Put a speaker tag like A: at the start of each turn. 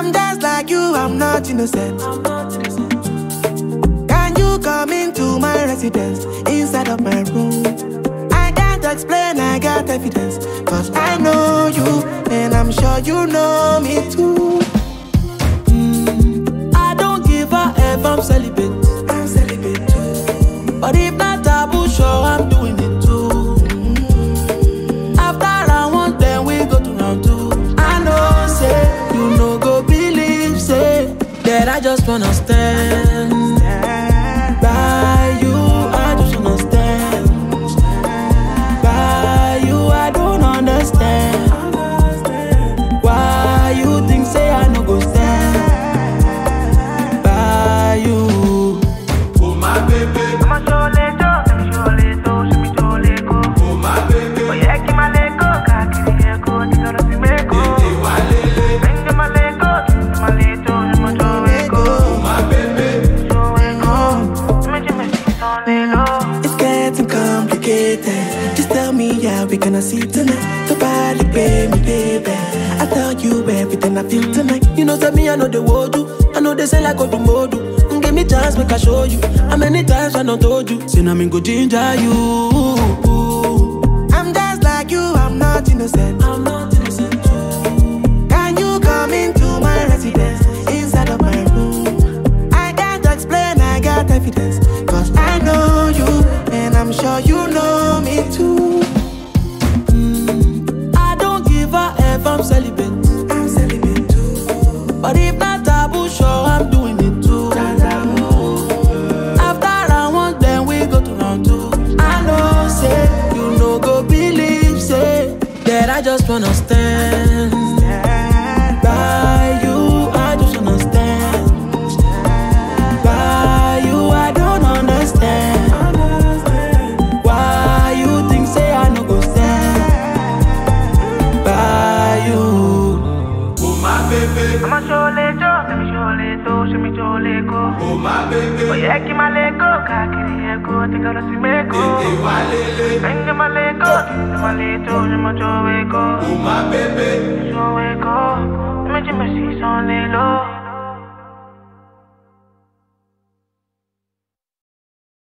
A: I'm just like you, I'm not innocent. Can you come into my residence, inside of my room? I can't explain, I got evidence, cause I know you, and I'm sure you know me too. I don't give a F, I'm celibate. I'm celibate too. But if not taboo, sure I'm doing it too. After round one, then we go to round two. I know, say, you know, go believe, say, that I just wanna stand by you. I just wanna stand by you. I don't understand why you think, say, I no go stand by you.
B: Oh my baby, oh my baby,
A: It's getting complicated. Just tell me, yeah, we gonna see tonight. Nobody pay me, baby. I tell you everything I feel tonight. You know, tell me I know the word do. I know they say like go do modu. Give me chance, make I show you. How many times I don't told you? Say, I'm go ginger you. I'm just like you, I'm not innocent. I'm not innocent too. Can you come into my residence, inside of my room? I can't explain, I got evidence, cause I know you, and I'm sure you know me too. I don't give a F, I'm celibate. I'm celibate too. But if not taboo, sure I'm doing it too. After round one, then we go to round two. I know, say, you know, go believe, say, that I just wanna stand by you. I just wanna stand by you. I don't understand why you think, say, I no go stand by you.
B: oh my baby,
C: Oh
B: my baby,
C: my baby.